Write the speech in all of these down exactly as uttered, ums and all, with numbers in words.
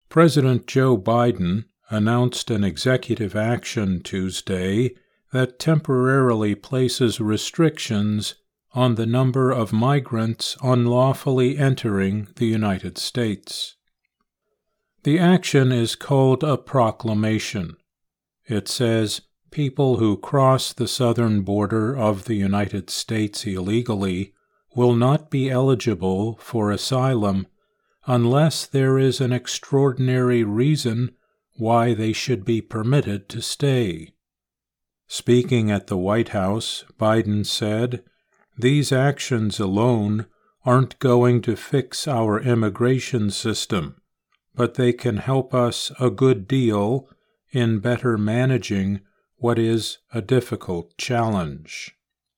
President Joe Biden announced an executive action Tuesday that temporarily places restrictions on the number of migrants unlawfully entering the United States. The action is called a proclamation. It says people who cross the southern border of the United States illegally will not be eligible for asylum unless there is an extraordinary reason why they should be permitted to stay. Speaking at the White House, Biden said, "These actions alone aren't going to fix our immigration system, but they can help us a good deal in better managing what is a difficult challenge."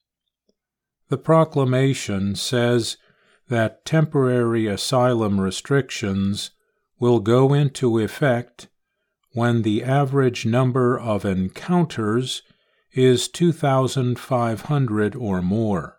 The proclamation says that temporary asylum restrictions will go into effect when the average number of encounters is two thousand five hundred or more.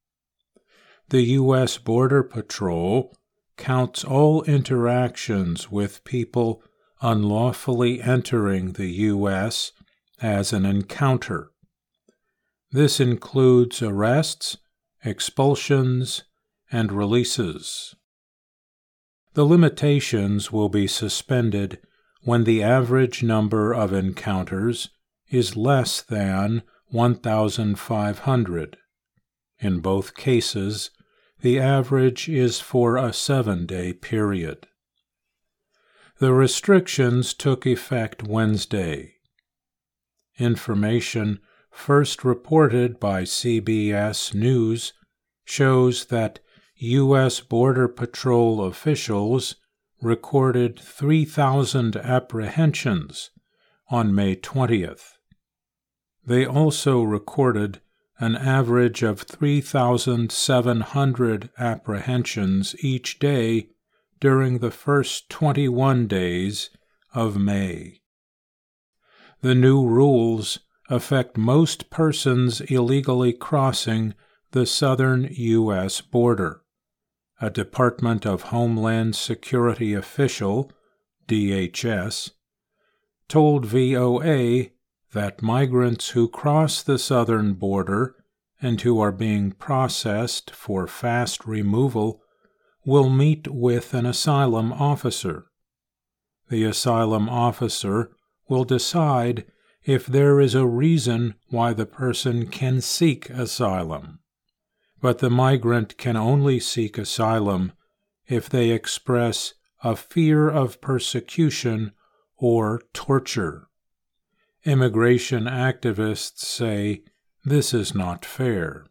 The U S Border Patrol counts all interactions with people unlawfully entering the U S as an encounter. This includes arrests, expulsions, and releases. The limitations will be suspended when the average number of encounters is less than one thousand five hundred. In both cases, the average is for a seven-day period. The restrictions took effect Wednesday. Information first reported by C B S News shows that U S Border Patrol officials recorded three thousand apprehensions on May twentieth. They also recorded an average of three thousand seven hundred apprehensions each day during the first twenty-one days of May. The new rules affect most persons illegally crossing the southern U S border. A Department of Homeland Security official, D H S, told V O A that migrants who cross the southern border and who are being processed for fast removal will meet with an asylum officer. The asylum officer will decide if there is a reason why the person can seek asylum. But the migrant can only seek asylum if they express a fear of persecution or torture. Immigration activists say this is not fair.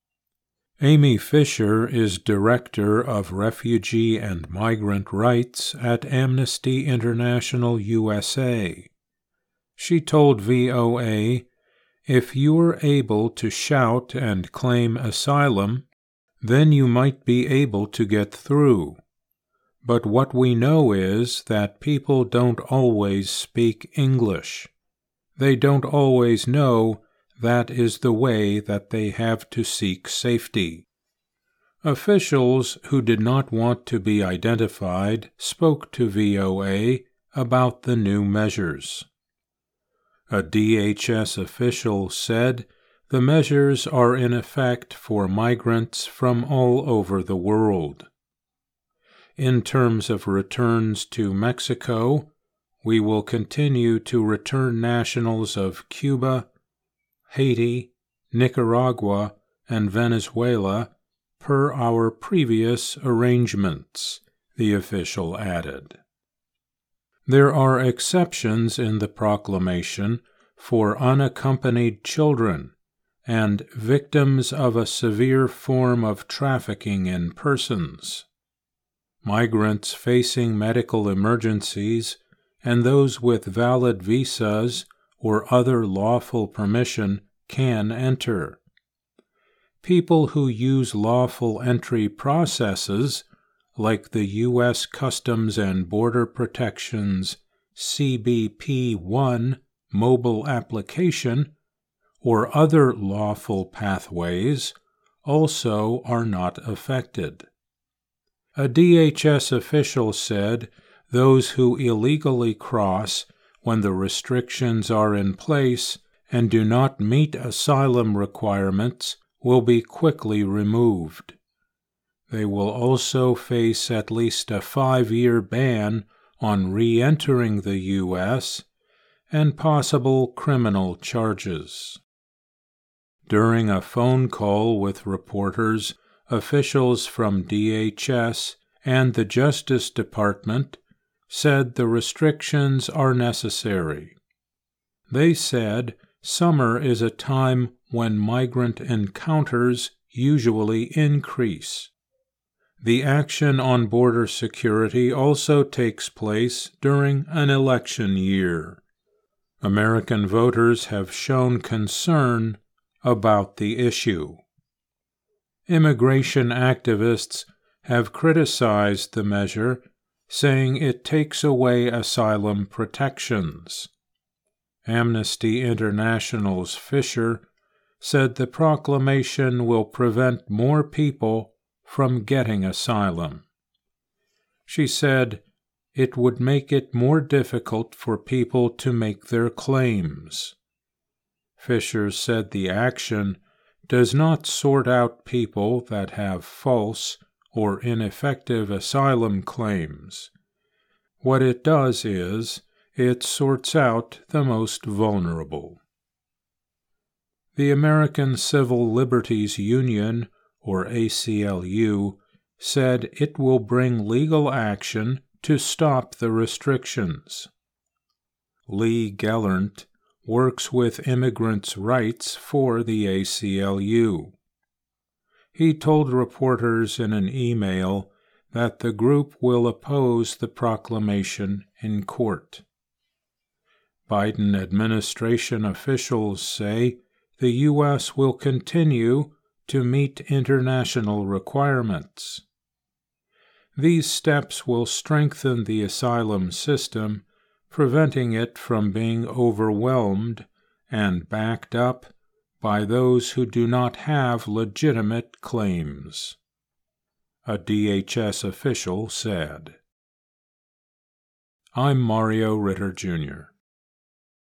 Amy Fisher is Director of Refugee and Migrant Rights at Amnesty International U S A. She told V O A, "If you're able to shout and claim asylum, then you might be able to get through. But what we know is that people don't always speak English. They don't always know that is the way that they have to seek safety." Officials who did not want to be identified spoke to V O A about the new measures. A D H S official said the measures are in effect for migrants from all over the world. In terms of returns to Mexico, we will continue to return nationals of Cuba, Haiti, Nicaragua, and Venezuela per our previous arrangements, the official added. There are exceptions in the proclamation for unaccompanied children and victims of a severe form of trafficking in persons. Migrants facing medical emergencies and those with valid visas or other lawful permission can enter. People who use lawful entry processes, like the U S Customs and Border Protection's C B P one mobile application, or other lawful pathways, also are not affected. A D H S official said those who illegally cross when the restrictions are in place and do not meet asylum requirements will be quickly removed. They will also face at least a five-year ban on re-entering the U S and possible criminal charges. During a phone call with reporters, officials from D H S and the Justice Department said the restrictions are necessary. They said summer is a time when migrant encounters usually increase. The action on border security also takes place during an election year. American voters have shown concern about the issue. Immigration activists have criticized the measure, saying it takes away asylum protections. Amnesty International's Fisher said the proclamation will prevent more people from getting asylum. She said it would make it more difficult for people to make their claims. Fisher said the action does not sort out people that have false or ineffective asylum claims. What it does is, it sorts out the most vulnerable. The American Civil Liberties Union, or A C L U, said it will bring legal action to stop the restrictions. Lee Gellert works with immigrants' rights for the A C L U. He told reporters in an email that the group will oppose the proclamation in court. Biden administration officials say the U S will continue to meet international requirements. These steps will strengthen the asylum system, preventing it from being overwhelmed and backed up by those who do not have legitimate claims, a D H S official said. I'm Mario Ritter, Junior